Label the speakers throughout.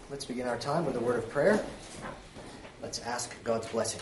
Speaker 1: Let's begin our time with a word of prayer. Let's ask God's blessing.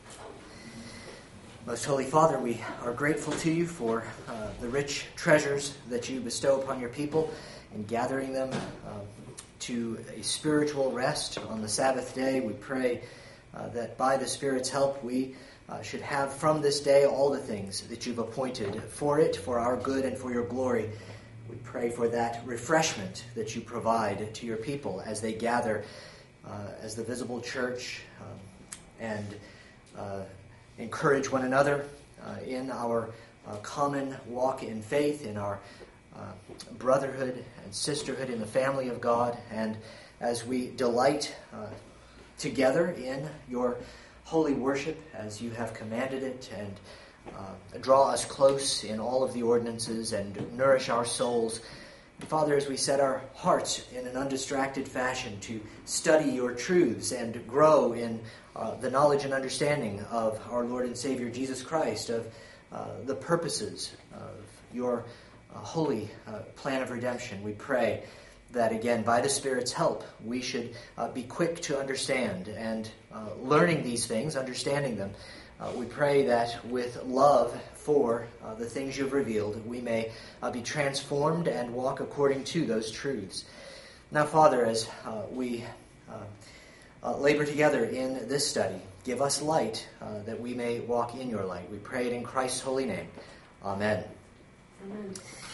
Speaker 1: Most Holy Father, we are grateful to you for the rich treasures that you bestow upon your people in gathering them to a spiritual rest on the Sabbath day. We pray that by the Spirit's help we should have from this day all the things that you've appointed for it, for our good and for your glory. We pray for that refreshment that you provide to your people as they gather as the visible church and encourage one another in our common walk in faith, in our brotherhood and sisterhood in the family of God, and as we delight together in your holy worship as you have commanded it, and draw us close in all of the ordinances and nourish our souls. Father, as we set our hearts in an undistracted fashion to study your truths and grow in the knowledge and understanding of our Lord and Savior Jesus Christ, of the purposes of your holy plan of redemption, we pray that, again, by the Spirit's help, we should be quick to understand, and learning these things, understanding them, we pray that with love for the things you've revealed, we may be transformed and walk according to those truths. Now, Father, as we labor together in this study, give us light that we may walk in your light. We pray it in Christ's holy name. Amen. Amen.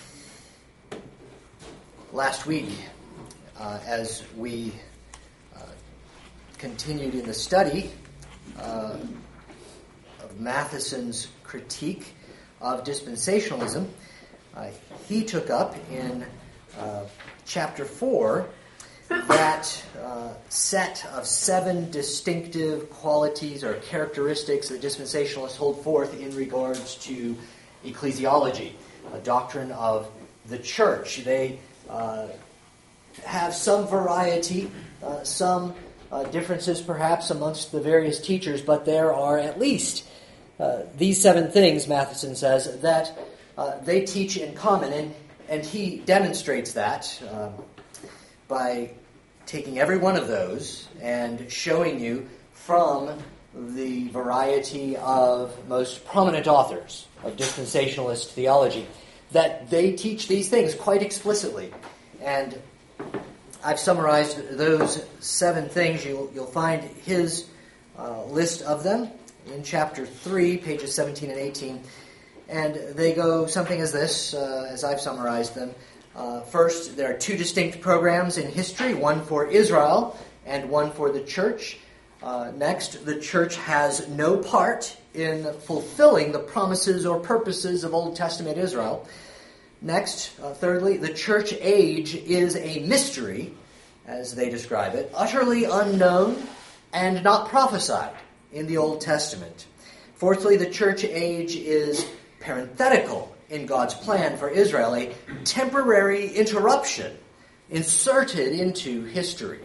Speaker 1: Last week, as we continued in the study of Matheson's critique of dispensationalism, he took up in chapter 4 that set of 7 distinctive qualities or characteristics that dispensationalists hold forth in regards to ecclesiology, a doctrine of the church. They have some variety, some differences perhaps amongst the various teachers, but there are at least these 7 things, Matheson says, that they teach in common, and he demonstrates that by taking every one of those and showing you from the variety of most prominent authors of dispensationalist theology that they teach these things quite explicitly. And I've summarized those 7 things. You'll find his list of them in chapter 3, pages 17 and 18. And they go something as this, as I've summarized them. First, there are 2 distinct programs in history, one for Israel and one for the church. Next, the church has no part in fulfilling the promises or purposes of Old Testament Israel. Next, thirdly, the church age is a mystery, as they describe it, utterly unknown and not prophesied in the Old Testament. Fourthly, the church age is parenthetical in God's plan for Israel, a temporary interruption inserted into history.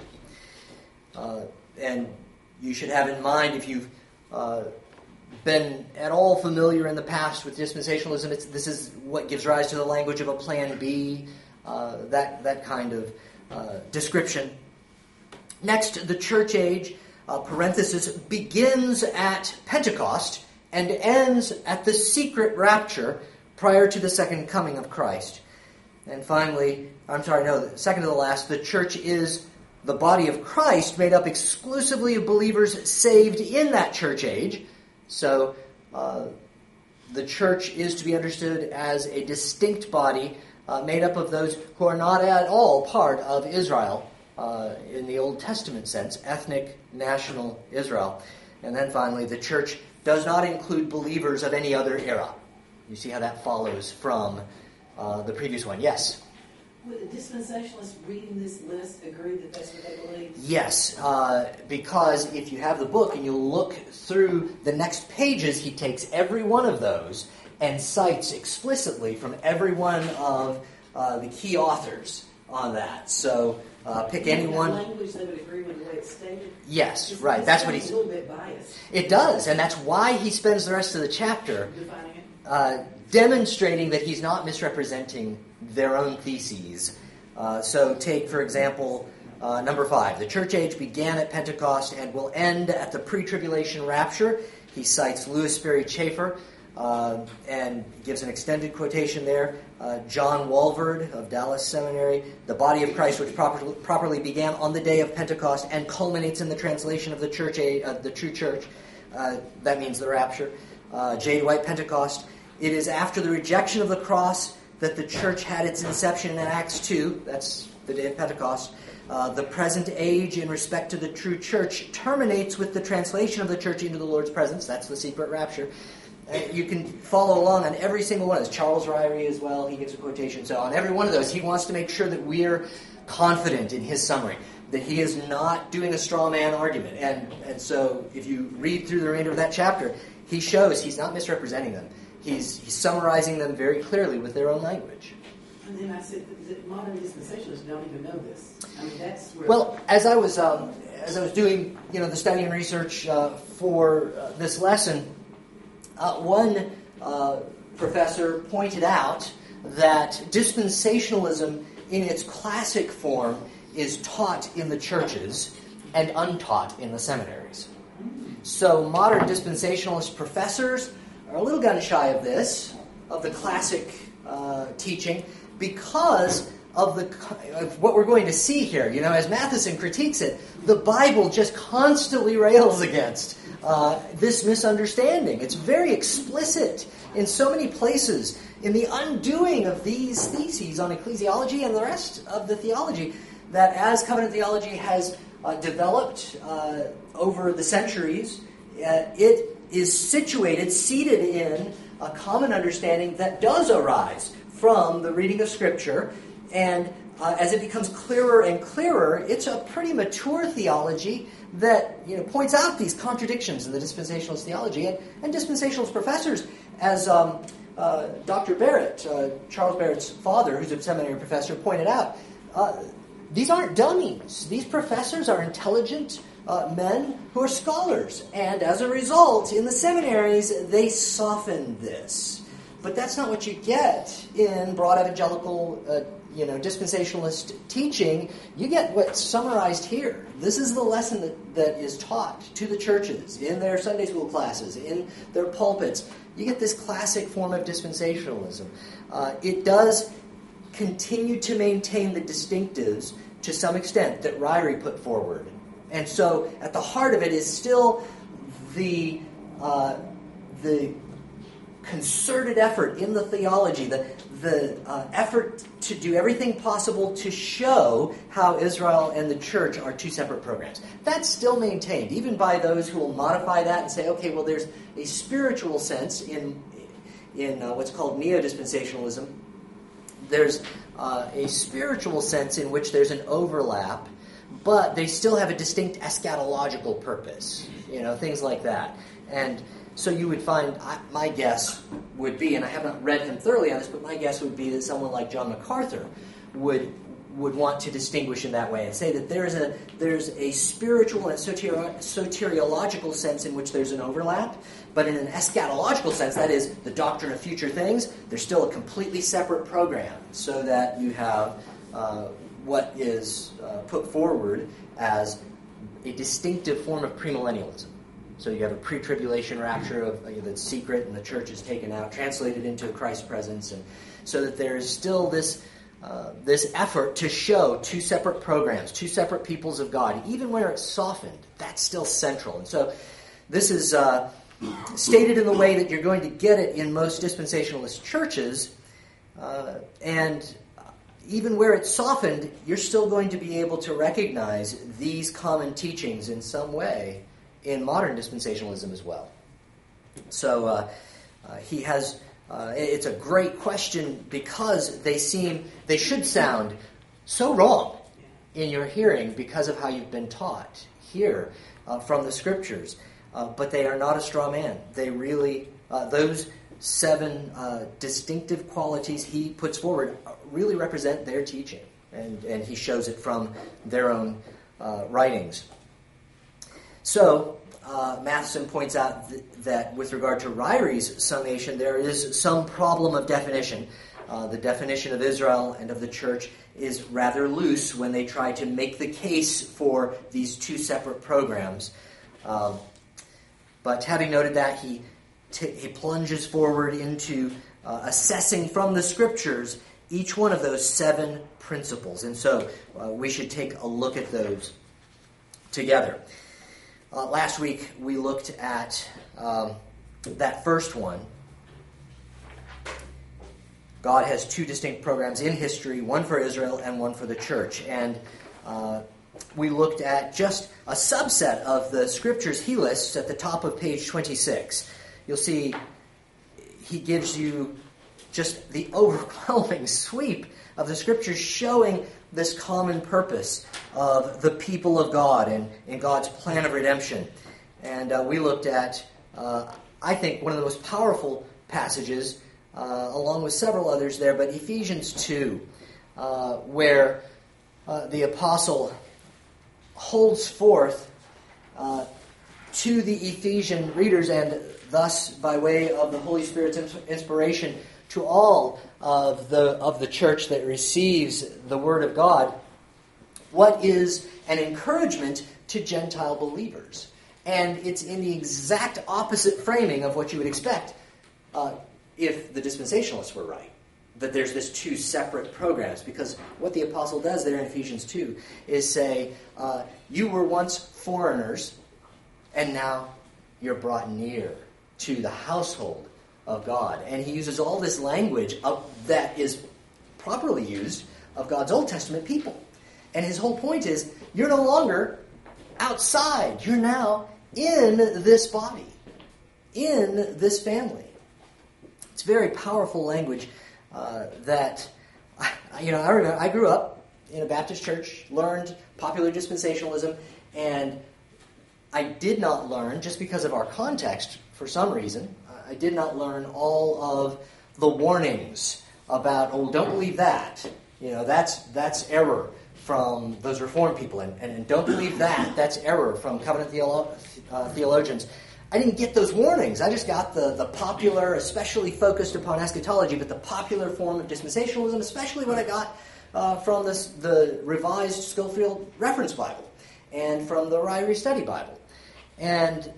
Speaker 1: And you should have in mind, if you've been at all familiar in the past with dispensationalism, this is what gives rise to the language of a plan B, that kind of description. Next, the church age, parenthesis, begins at Pentecost and ends at the secret rapture prior to the second coming of Christ. And finally, second to the last, the church is the body of Christ made up exclusively of believers saved in that church age. So the church is to be understood as a distinct body made up of those who are not at all part of Israel in the Old Testament sense, ethnic, national Israel. And then finally, the church does not include believers of any other era. You see how that follows from the previous one. Yes?
Speaker 2: Would the dispensationalists reading this list agree that that's what they believe?
Speaker 1: Yes, because if you have the book and you look through the next pages, he takes every one of those and cites explicitly from every one of the key authors on that. So pick anyone.
Speaker 2: Language that would agree with the way it's stated.
Speaker 1: Yes, right. That's what he's.
Speaker 2: A little bit biased.
Speaker 1: It does, and that's why he spends the rest of the chapter
Speaker 2: defining it.
Speaker 1: Demonstrating that he's not misrepresenting their own theses. So take, for example, Number 5, the church age began at Pentecost and will end at the pre-tribulation rapture. He cites Louis Sperry Chafer and gives an extended quotation there. John Walvoord of Dallas Seminary, the body of Christ which properly began on the day of Pentecost and culminates in the translation of the church age, the true church. That means the rapture. J. Dwight Pentecost. It is after the rejection of the cross that the church had its inception in Acts 2. That's the day of Pentecost. The present age in respect to the true church terminates with the translation of the church into the Lord's presence. That's the secret rapture. You can follow along on every single one of those. Charles Ryrie as well, he gives a quotation. So on every one of those, he wants to make sure that we're confident in his summary, that he is not doing a straw man argument. And so if you read through the remainder of that chapter, he shows he's not misrepresenting them. He's summarizing them very clearly with their own language.
Speaker 2: And then I said that modern dispensationalists don't even know this. I mean, that's where...
Speaker 1: Well, as I was doing the study and research for this lesson, one professor pointed out that dispensationalism in its classic form is taught in the churches and untaught in the seminaries. So modern dispensationalist professors are a little gun-shy of the classic teaching, because of what we're going to see here. As Matheson critiques it, the Bible just constantly rails against this misunderstanding. It's very explicit in so many places in the undoing of these theses on ecclesiology and the rest of the theology, that as covenant theology has developed over the centuries, it is seated in a common understanding that does arise from the reading of Scripture, and as it becomes clearer and clearer, it's a pretty mature theology that points out these contradictions in the dispensationalist theology, and dispensationalist professors, as Dr. Barrett, Charles Barrett's father, who's a seminary professor, pointed out, these aren't dummies. These professors are intelligent men who are scholars, and as a result, in the seminaries, they soften this. But that's not what you get in broad evangelical, dispensationalist teaching. You get what's summarized here. This is the lesson that is taught to the churches in their Sunday school classes, in their pulpits. You get this classic form of dispensationalism. It does continue to maintain the distinctives to some extent that Ryrie put forward. And so at the heart of it is still the concerted effort in the theology, the effort to do everything possible to show how Israel and the church are two separate programs. That's still maintained, even by those who will modify that and say, okay, well, there's a spiritual sense in what's called neo-dispensationalism. There's a spiritual sense in which there's an overlap, but they still have a distinct eschatological purpose, things like that. And so you would find, my guess would be, and I haven't read him thoroughly on this, but my guess would be that someone like John MacArthur would want to distinguish in that way and say that there's a spiritual and soteriological sense in which there's an overlap, but in an eschatological sense, that is, the doctrine of future things, there's still a completely separate program, so that you have what is put forward as a distinctive form of premillennialism. So you have a pre-tribulation rapture of that's secret, and the church is taken out, translated into Christ's presence, and so that there is still this effort to show two separate programs, two separate peoples of God, even where it's softened. That's still central, and so this is stated in the way that you're going to get it in most dispensationalist churches, and even where it's softened, you're still going to be able to recognize these common teachings in some way in modern dispensationalism as well. So he has, it's a great question because they should sound so wrong in your hearing because of how you've been taught here from the Scriptures. But they are not a straw man. They really, those 7 distinctive qualities he puts forward really represent their teaching. And he shows it from their own writings. So, Matheson points out that with regard to Ryrie's summation, there is some problem of definition. The definition of Israel and of the church is rather loose when they try to make the case for these two separate programs. But having noted that, he plunges forward into assessing from the Scriptures each one of those 7 principles. And so we should take a look at those together. Last week we looked at that first one. God has 2 distinct programs in history, one for Israel and one for the church. And we looked at just a subset of the scriptures he lists at the top of page 26. You'll see he gives you just the overwhelming sweep of the scriptures showing this common purpose of the people of God and in God's plan of redemption. And we looked at, I think, one of the most powerful passages, along with several others there, but Ephesians 2, where the apostle holds forth to the Ephesian readers, and thus by way of the Holy Spirit's inspiration to all of the church that receives the Word of God, what is an encouragement to Gentile believers. And it's in the exact opposite framing of what you would expect if the dispensationalists were right, that there's this 2 separate programs. Because what the apostle does there in Ephesians 2 is say, you were once foreigners, and now you're brought near to the household of God. And he uses all this language that is properly used of God's Old Testament people. And his whole point is, you're no longer outside. You're now in this body, in this family. It's very powerful language that, I remember I grew up in a Baptist church, learned popular dispensationalism, and I did not learn, just because of our context, for some reason, I did not learn all of the warnings about, don't believe that. That's error from those Reformed people, and don't believe that. That's error from covenant theologians. I didn't get those warnings. I just got the popular, especially focused upon eschatology, but the popular form of dispensationalism, especially what I got from the Revised Schofield Reference Bible and from the Ryrie Study Bible. And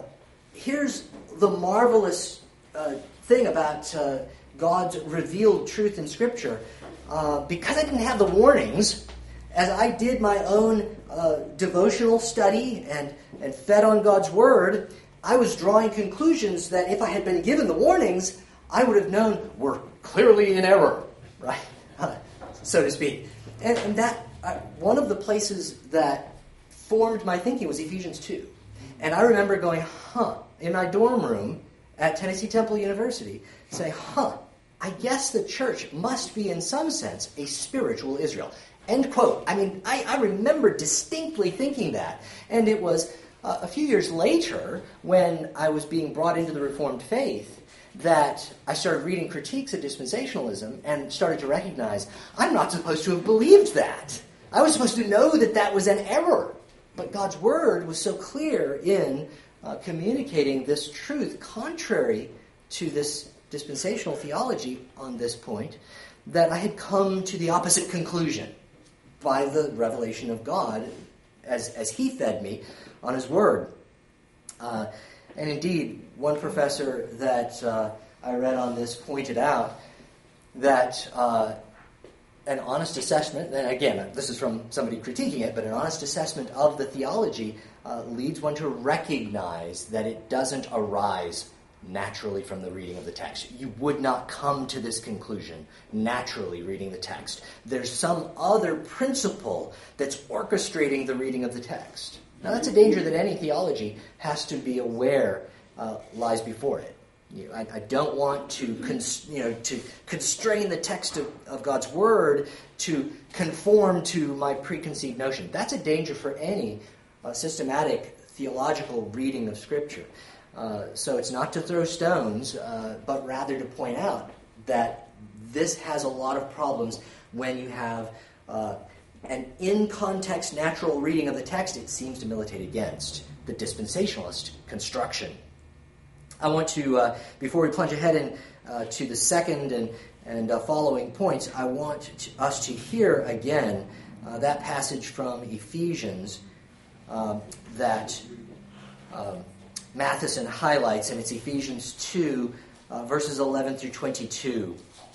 Speaker 1: here's the marvelous thing about God's revealed truth in Scripture. Because I didn't have the warnings, as I did my own devotional study and fed on God's Word, I was drawing conclusions that if I had been given the warnings, I would have known were clearly in error, right? So to speak. And that one of the places that formed my thinking was Ephesians 2. And I remember going, in my dorm room at Tennessee Temple University, say, I guess the church must be in some sense a spiritual Israel. End quote. I mean, I remember distinctly thinking that. And it was a few years later, when I was being brought into the Reformed faith, that I started reading critiques of dispensationalism and started to recognize I'm not supposed to have believed that. I was supposed to know that that was an error. But God's Word was so clear in communicating this truth contrary to this dispensational theology on this point, that I had come to the opposite conclusion by the revelation of God as he fed me on his Word. And indeed, one professor that I read on this pointed out that an honest assessment, and again, this is from somebody critiquing it, but an honest assessment of the theology leads one to recognize that it doesn't arise naturally from the reading of the text. You would not come to this conclusion naturally reading the text. There's some other principle that's orchestrating the reading of the text. Now, that's a danger that any theology has to be aware lies before it. I don't want to constrain the text of God's Word to conform to my preconceived notion. That's a danger for any systematic theological reading of Scripture. So it's not to throw stones, but rather to point out that this has a lot of problems when you have an in-context natural reading of the text. It seems to militate against the dispensationalist construction. I want to, before we plunge ahead to the second and following points, I want us to hear again that passage from Ephesians that Matheson highlights, and it's Ephesians 2, verses 11 through 22.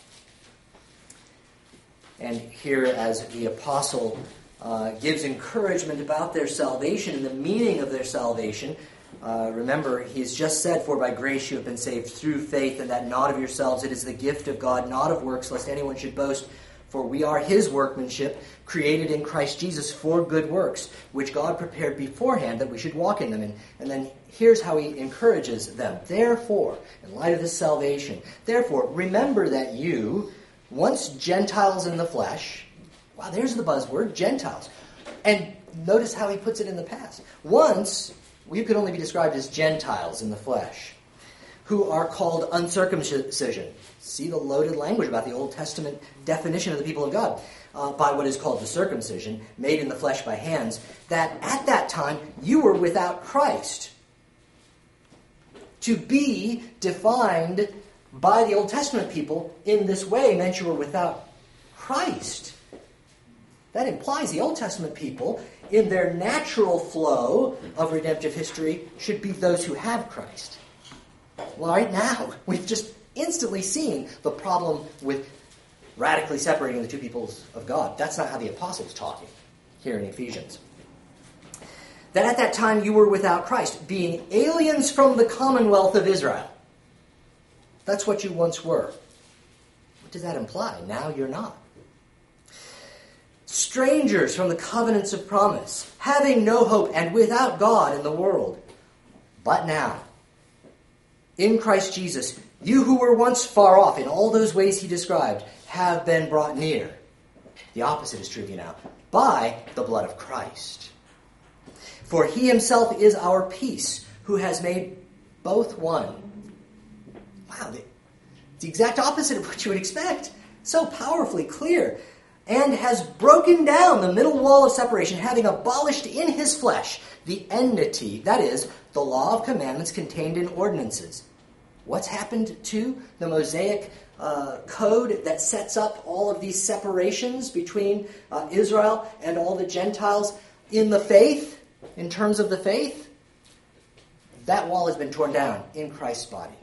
Speaker 1: And here, as the apostle gives encouragement about their salvation and the meaning of their salvation, remember, he's just said, "For by grace you have been saved through faith, and that not of yourselves, it is the gift of God, not of works, lest anyone should boast. For we are his workmanship, created in Christ Jesus for good works, which God prepared beforehand that we should walk in them." And then here's how he encourages them. "Therefore," in light of this salvation, "therefore, remember that you, once Gentiles in the flesh," wow, there's the buzzword, Gentiles. And notice how he puts it in the past. "Once, we could only be described as Gentiles in the flesh, who are called uncircumcision." See the loaded language about the Old Testament definition of the people of God. "By what is called the circumcision, made in the flesh by hands, that at that time you were without Christ." To be defined by the Old Testament people in this way meant you were without Christ. That implies the Old Testament people, in their natural flow of redemptive history, should be those who have Christ. Well, right now, we've just instantly seen the problem with radically separating the two peoples of God. That's not how the apostle's talking here in Ephesians. "That at that time you were without Christ, being aliens from the commonwealth of Israel." That's what you once were. What does that imply? Now you're not. "Strangers from the covenants of promise, having no hope and without God in the world. But now, in Christ Jesus, you who were once far off in all those ways he described have been brought near." The opposite is true now. "By the blood of Christ. For he himself is our peace, who has made both one." Wow, the exact opposite of what you would expect. So powerfully clear. "And has broken down the middle wall of separation, having abolished in his flesh the enmity," that is, the law of commandments contained in ordinances. What's happened to the Mosaic code that sets up all of these separations between Israel and all the Gentiles in the faith, in terms of the faith? That wall has been torn down in Christ's body,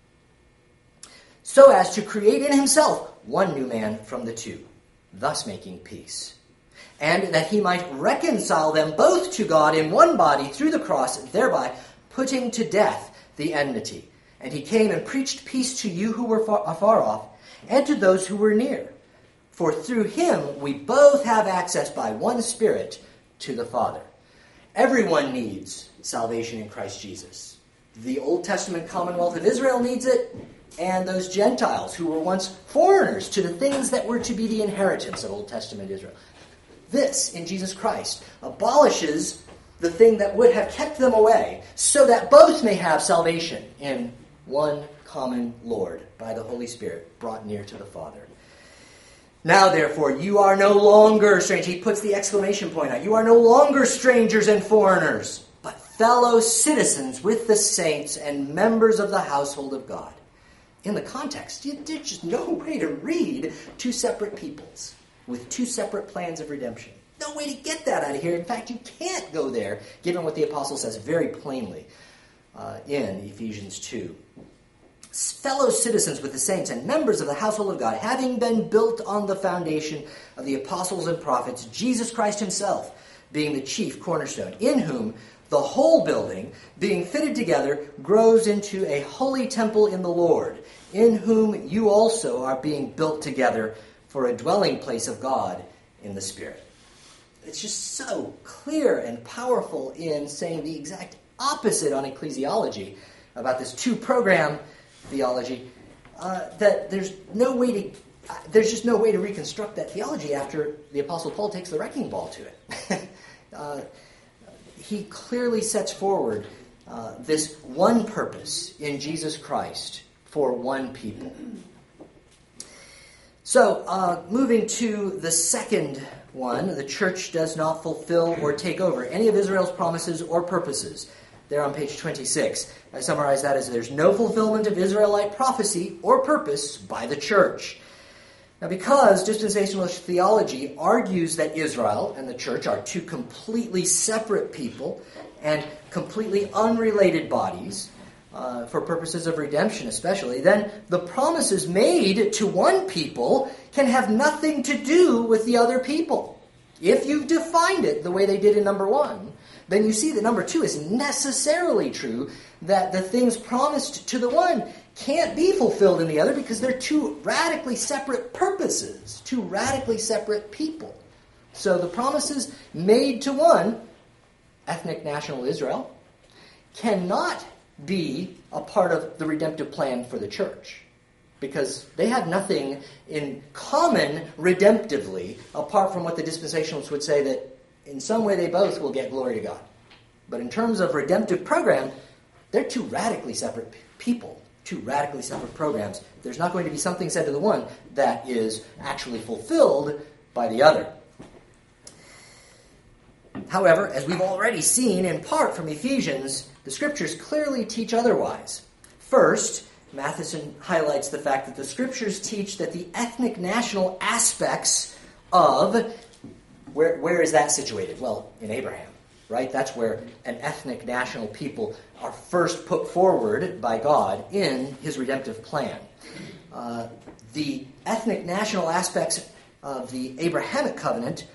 Speaker 1: so as to create in himself one new man from the two, thus making peace, and that he might reconcile them both to God in one body through the cross, thereby putting to death the enmity. And he came and preached peace to you who were afar off, and to those who were near. For through him we both have access by one Spirit to the Father. Everyone needs salvation in Christ Jesus. The Old Testament commonwealth of Israel needs it, and those Gentiles who were once foreigners to the things that were to be the inheritance of Old Testament Israel. This, in Jesus Christ, abolishes the thing that would have kept them away, so that both may have salvation in one common Lord, by the Holy Spirit, brought near to the Father. "Now, therefore, you are no longer strangers." He puts the exclamation point on. "You are no longer strangers and foreigners, but fellow citizens with the saints and members of the household of God." In the context, there's just no way to read two separate peoples with two separate plans of redemption. No way to get that out of here. In fact, you can't go there, given what the apostle says very plainly in Ephesians 2. "Fellow citizens with the saints and members of the household of God, having been built on the foundation of the apostles and prophets, Jesus Christ himself being the chief cornerstone, in whom the whole building, being fitted together, grows into a holy temple in the Lord, in whom you also are being built together for a dwelling place of God in the Spirit." It's just so clear and powerful in saying the exact opposite on ecclesiology about this two-program theology, that there's just no way to reconstruct that theology after the Apostle Paul takes the wrecking ball to it. He clearly sets forward this one purpose in Jesus Christ for one people. So, moving to the second one, the church does not fulfill or take over any of Israel's promises or purposes. There on page 26, I summarize that as there's no fulfillment of Israelite prophecy or purpose by the church. Now, because dispensationalist theology argues that Israel and the church are two completely separate people and completely unrelated bodies, for purposes of redemption especially, then the promises made to one people can have nothing to do with the other people. If you've defined it the way they did in number 1, then you see that number 2 is necessarily true, that the things promised to the one can't be fulfilled in the other because they're two radically separate purposes, two radically separate people. So the promises made to one, ethnic national Israel, cannot be a part of the redemptive plan for the church, because they have nothing in common redemptively apart from what the dispensationalists would say that in some way they both will get glory to God. But in terms of redemptive program, they're two radically separate people, two radically separate programs. There's not going to be something said to the one that is actually fulfilled by the other. However, as we've already seen in part from Ephesians, the Scriptures clearly teach otherwise. First, Matheson highlights the fact that the Scriptures teach that the ethnic national aspects of... Where is that situated? Well, in Abraham, right? That's where an ethnic national people are first put forward by God in his redemptive plan. The ethnic national aspects of the Abrahamic covenant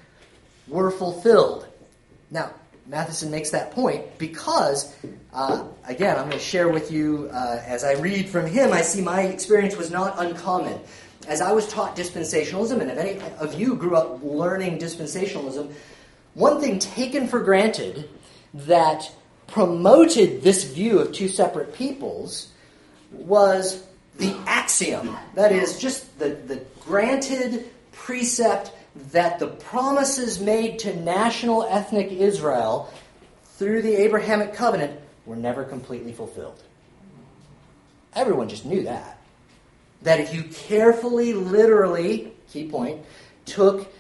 Speaker 1: were fulfilled. Now, Matheson makes that point because, again, I'm going to share with you, as I read from him, I see my experience was not uncommon. As I was taught dispensationalism, and if any of you grew up learning dispensationalism, one thing taken for granted that promoted this view of two separate peoples was the axiom, that is, just the granted precept that the promises made to national ethnic Israel through the Abrahamic covenant were never completely fulfilled. Everyone just knew that. That if you carefully, literally, key point, took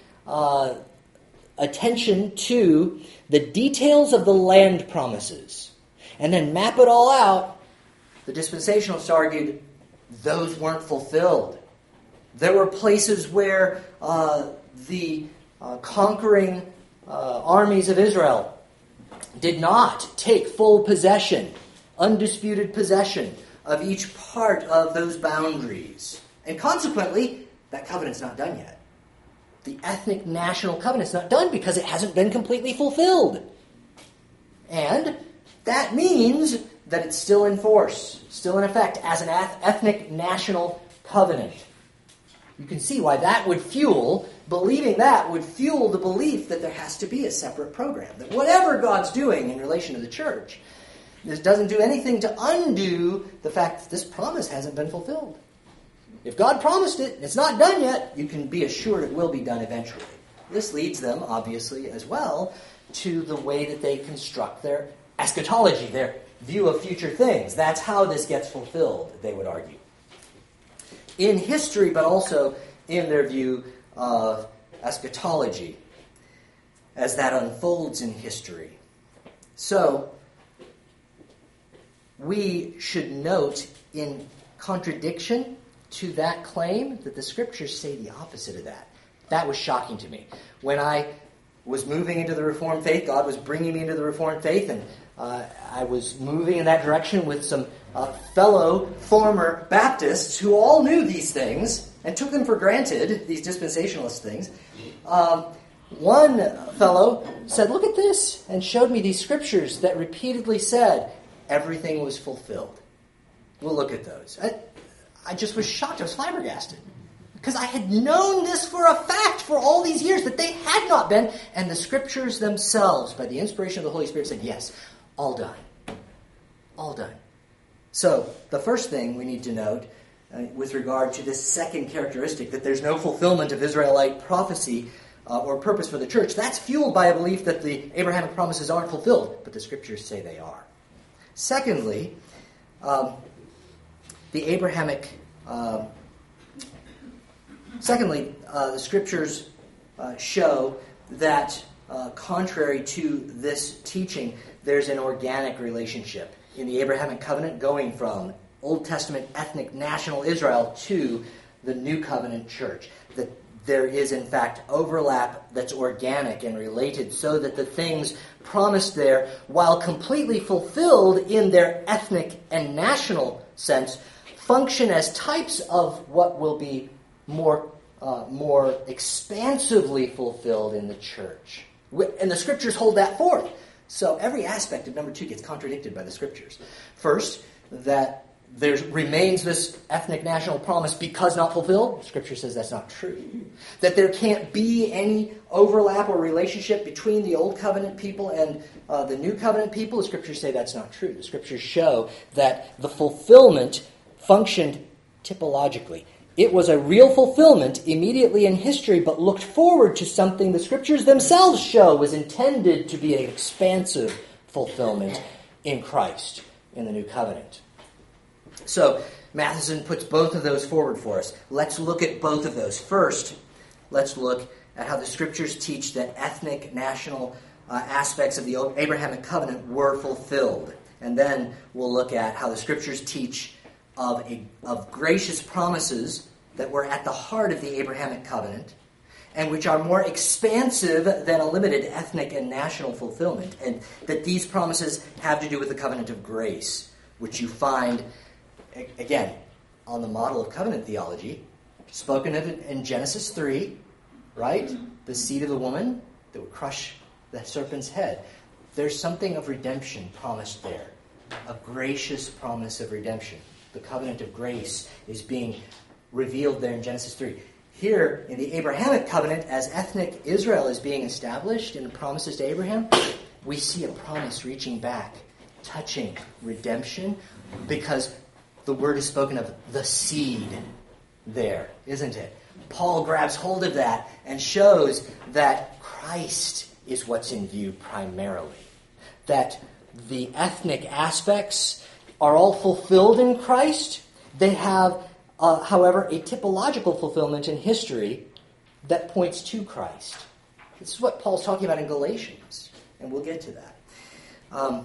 Speaker 1: attention to the details of the land promises and then map it all out, the dispensationalists argued those weren't fulfilled. There were places where the conquering armies of Israel did not take full possession, undisputed possession of each part of those boundaries. And consequently, that covenant's not done yet. The ethnic national covenant's not done because it hasn't been completely fulfilled. And that means that it's still in force, still in effect as an ethnic national covenant. You can see why that would fuel, believing that would fuel the belief that there has to be a separate program. That whatever God's doing in relation to the church, this doesn't do anything to undo the fact that this promise hasn't been fulfilled. If God promised it and it's not done yet, you can be assured it will be done eventually. This leads them, obviously, as well, to the way that they construct their eschatology, their view of future things. That's how this gets fulfilled, they would argue. In history, but also in their view of eschatology, as that unfolds in history. So, we should note, in contradiction to that claim, that the Scriptures say the opposite of that. That was shocking to me. When I was moving into the Reformed faith, God was bringing me into the Reformed faith, and I was moving in that direction with some fellow former Baptists who all knew these things and took them for granted, these dispensationalist things. One fellow said, "Look at this," and showed me these scriptures that repeatedly said everything was fulfilled. We'll look at those. I just was shocked. I was flabbergasted. Because I had known this for a fact for all these years, that they had not been. And the Scriptures themselves, by the inspiration of the Holy Spirit, said, yes, all done. All done. So, the first thing we need to note, with regard to this second characteristic, that there's no fulfillment of Israelite prophecy or purpose for the church, that's fueled by a belief that the Abrahamic promises aren't fulfilled, but the Scriptures say they are. Secondly, the Scriptures show that, contrary to this teaching, there's an organic relationship in the Abrahamic covenant going from Old Testament ethnic national Israel to the New Covenant church. That there is, in fact, overlap that's organic and related, so that the things promised there, while completely fulfilled in their ethnic and national sense, function as types of what will be more expansively fulfilled in the church. And the Scriptures hold that forth. So every aspect of number 2 gets contradicted by the Scriptures. First, that there remains this ethnic national promise because not fulfilled. Scripture says that's not true. That there can't be any overlap or relationship between the Old Covenant people and the New Covenant people. The Scriptures say that's not true. The Scriptures show that the fulfillment functioned typologically. It was a real fulfillment immediately in history, but looked forward to something the Scriptures themselves show was intended to be an expansive fulfillment in Christ, in the New Covenant. So, Matheson puts both of those forward for us. Let's look at both of those. First, let's look at how the Scriptures teach that ethnic, national aspects of the Abrahamic covenant were fulfilled. And then we'll look at how the Scriptures teach of gracious promises that were at the heart of the Abrahamic covenant, and which are more expansive than a limited ethnic and national fulfillment, and that these promises have to do with the covenant of grace, which you find, again, on the model of covenant theology, spoken of in Genesis 3, right? The seed of the woman that would crush the serpent's head. There's something of redemption promised there, a gracious promise of redemption. The covenant of grace is being revealed there in Genesis 3. Here, in the Abrahamic covenant, as ethnic Israel is being established in the promises to Abraham, we see a promise reaching back, touching redemption, because the word is spoken of the seed there, isn't it? Paul grabs hold of that and shows that Christ is what's in view primarily. That the ethnic aspects are all fulfilled in Christ. They have, however, a typological fulfillment in history that points to Christ. This is what Paul's talking about in Galatians, and we'll get to that.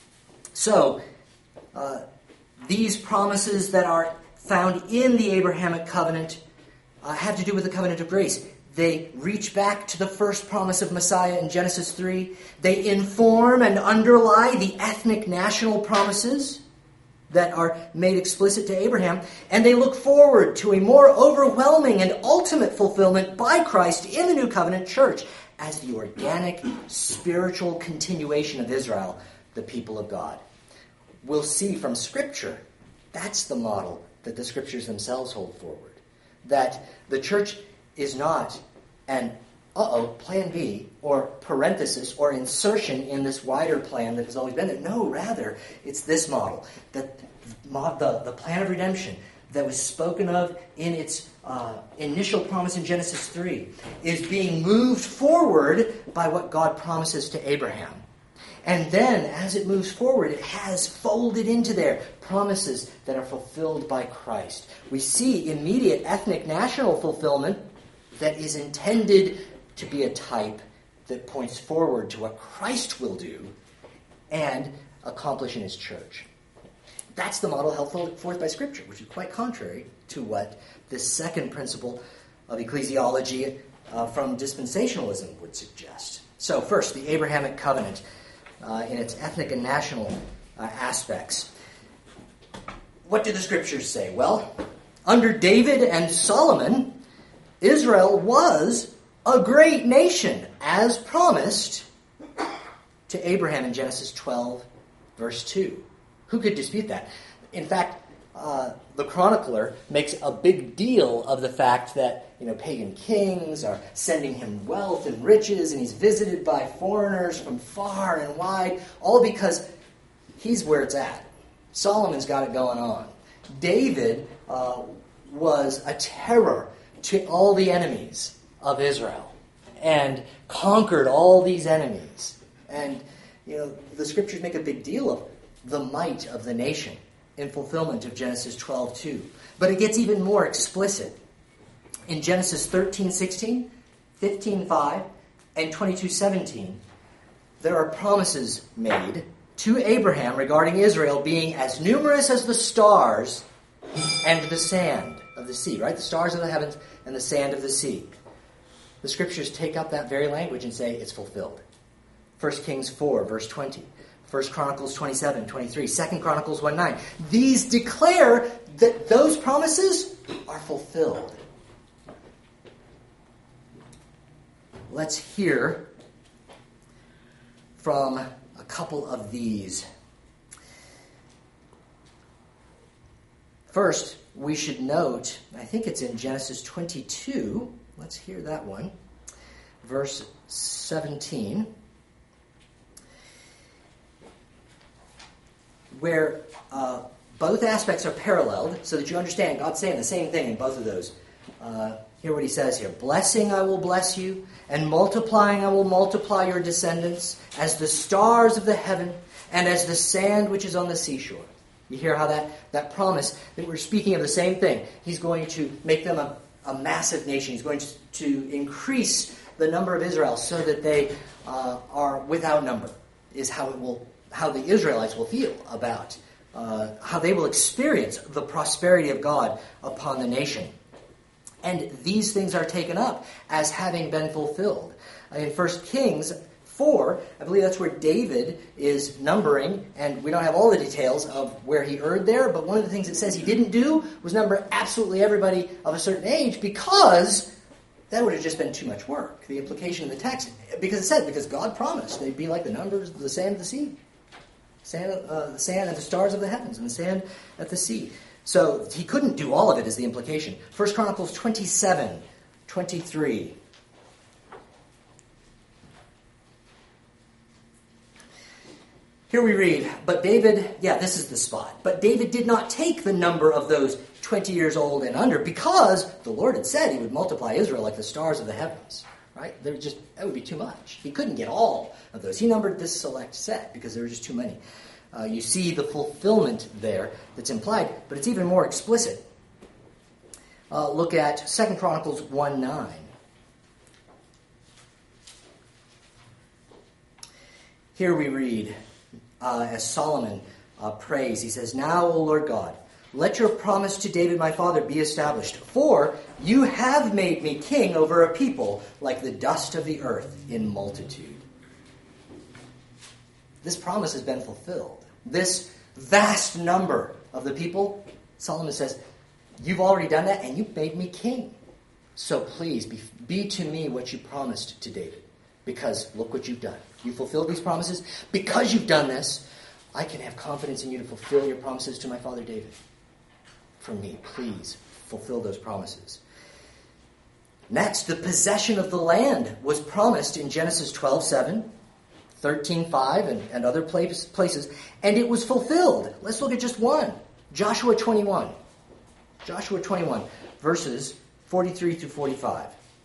Speaker 1: These promises that are found in the Abrahamic covenant have to do with the covenant of grace. They reach back to the first promise of Messiah in Genesis 3. They inform and underlie the ethnic national promises that are made explicit to Abraham, and they look forward to a more overwhelming and ultimate fulfillment by Christ in the New Covenant church as the organic, spiritual continuation of Israel, the people of God. We'll see from Scripture, that's the model that the Scriptures themselves hold forward. That the church is not an plan B, or parenthesis, or insertion in this wider plan that has always been there. No, rather, it's this model. That the plan of redemption that was spoken of in its initial promise in Genesis 3 is being moved forward by what God promises to Abraham. And then, as it moves forward, it has folded into there promises that are fulfilled by Christ. We see immediate ethnic national fulfillment that is intended to be a type that points forward to what Christ will do and accomplish in his church. That's the model held forth by Scripture, which is quite contrary to what this second principle of ecclesiology from dispensationalism would suggest. So first, the Abrahamic covenant in its ethnic and national aspects. What do the Scriptures say? Well, under David and Solomon, Israel was a great nation, as promised to Abraham in Genesis 12, verse 2. Who could dispute that? In fact, the chronicler makes a big deal of the fact that pagan kings are sending him wealth and riches, and he's visited by foreigners from far and wide, all because he's where it's at. Solomon's got it going on. David was a terror to all the enemies of Israel and conquered all these enemies. And, the Scriptures make a big deal of the might of the nation in fulfillment of Genesis 12:2. But it gets even more explicit. In Genesis 13:16, 15:5, and 22:17, there are promises made to Abraham regarding Israel being as numerous as the stars and the sand of the sea, right? The stars of the heavens and the sand of the sea. The scriptures take up that very language and say it's fulfilled. 1 Kings 4, verse 20. 1 Chronicles 27, 23. 2 Chronicles 1:9. These declare that those promises are fulfilled. Let's hear from a couple of these. First, we should note, I think it's in Genesis 22. Let's hear that one. Verse 17. Where both aspects are paralleled, so that you understand God's saying the same thing in both of those. Hear what he says here. Blessing I will bless you, and multiplying I will multiply your descendants, as the stars of the heaven, and as the sand which is on the seashore. You hear how that promise, that we're speaking of the same thing. He's going to make them a massive nation. He's going to increase the number of Israel so that they are without number, is how the Israelites will feel about how they will experience the prosperity of God upon the nation. And these things are taken up as having been fulfilled. In 1 Kings 4, I believe that's where David is numbering, and we don't have all the details of where he erred there, but one of the things it says he didn't do was number absolutely everybody of a certain age, because that would have just been too much work. The implication in the text, because God promised they'd be like the numbers of the sand of the sea. The sand and the stars of the heavens, and the sand at the sea. So he couldn't do all of it, is the implication. 1 Chronicles 27, 23. Here we read, but David, this is the spot. But David did not take the number of those 20 years old and under, because the Lord had said he would multiply Israel like the stars of the heavens. Right? That would be too much. He couldn't get all of those. He numbered this select set because there were just too many. You see the fulfillment there that's implied, but it's even more explicit. Look at 2 Chronicles 1:9. Here we read, as Solomon prays, he says, Now, O Lord God, let your promise to David my father be established, for you have made me king over a people like the dust of the earth in multitude. This promise has been fulfilled. This vast number of the people, Solomon says, you've already done that and you've made me king. So please be to me what you promised to David, because look what you've done. You fulfilled these promises. Because you've done this, I can have confidence in you to fulfill your promises to my father David. For me, please fulfill those promises. Next, the possession of the land was promised in Genesis 12:7, 13:5, and other places, and it was fulfilled. Let's look at just one. Joshua 21. Joshua 21, verses 43 through 45.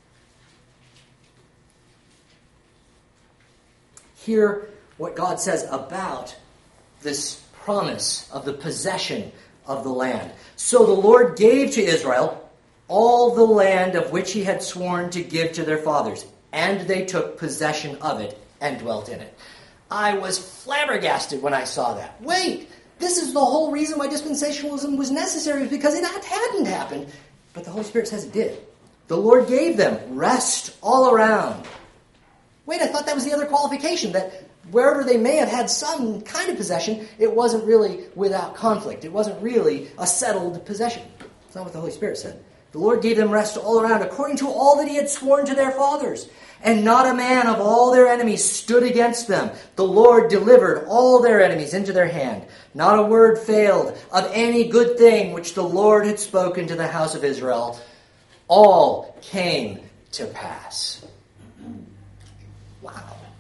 Speaker 1: Hear what God says about this promise of the possession of the land. So the Lord gave to Israel all the land of which he had sworn to give to their fathers, and they took possession of it and dwelt in it. I was flabbergasted when I saw that. Wait, this is the whole reason why dispensationalism was necessary, because it hadn't happened, but the Holy Spirit says it did. The Lord gave them rest all around. Wait, I thought that was the other qualification, that wherever they may have had some kind of possession, it wasn't really without conflict. It wasn't really a settled possession. That's not what the Holy Spirit said. The Lord gave them rest all around, according to all that he had sworn to their fathers. And not a man of all their enemies stood against them. The Lord delivered all their enemies into their hand. Not a word failed of any good thing which the Lord had spoken to the house of Israel. All came to pass. Wow.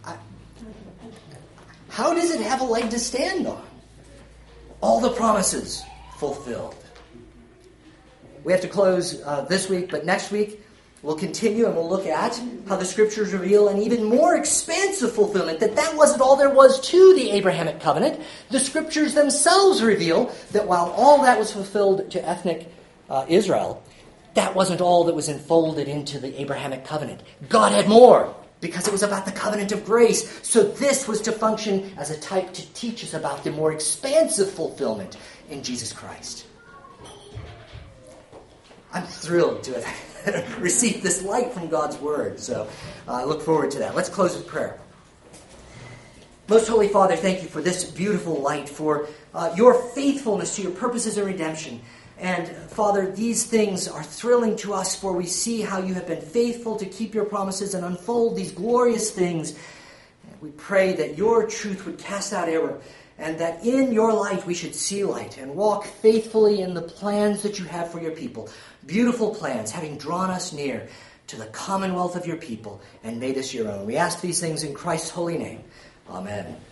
Speaker 1: How does it have a leg to stand on? All the promises fulfilled. We have to close this week, but next week we'll continue and we'll look at how the Scriptures reveal an even more expansive fulfillment, that wasn't all there was to the Abrahamic covenant. The Scriptures themselves reveal that while all that was fulfilled to ethnic Israel, that wasn't all that was enfolded into the Abrahamic covenant. God had more, because it was about the covenant of grace. So this was to function as a type to teach us about the more expansive fulfillment in Jesus Christ. I'm thrilled to have received this light from God's Word. So I look forward to that. Let's close with prayer. Most Holy Father, thank you for this beautiful light, for your faithfulness to your purposes and redemption. And Father, these things are thrilling to us, for we see how you have been faithful to keep your promises and unfold these glorious things. And we pray that your truth would cast out error, and that in your light we should see light and walk faithfully in the plans that you have for your people. Beautiful plans, having drawn us near to the commonwealth of your people and made us your own. We ask these things in Christ's holy name. Amen.